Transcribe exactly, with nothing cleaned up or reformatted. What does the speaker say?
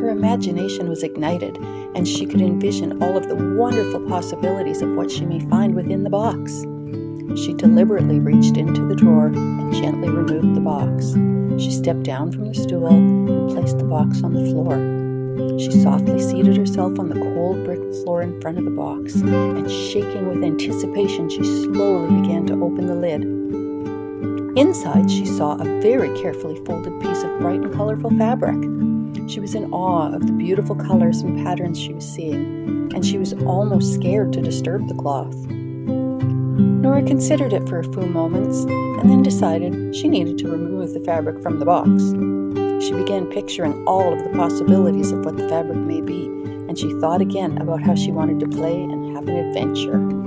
imagination was ignited, and she could envision all of the wonderful possibilities of what she may find within the box. She deliberately reached into the drawer and gently removed the box. She stepped down from the stool and placed the box on the floor. She softly seated herself on the cold brick floor in front of the box, and shaking with anticipation, she slowly began to open the lid. Inside, she saw a very carefully folded piece of bright and colorful fabric. She was in awe of the beautiful colors and patterns she was seeing, and she was almost scared to disturb the cloth. Nora considered it for a few moments and then decided she needed to remove the fabric from the box. She began picturing all of the possibilities of what the fabric may be, and she thought again about how she wanted to play and have an adventure.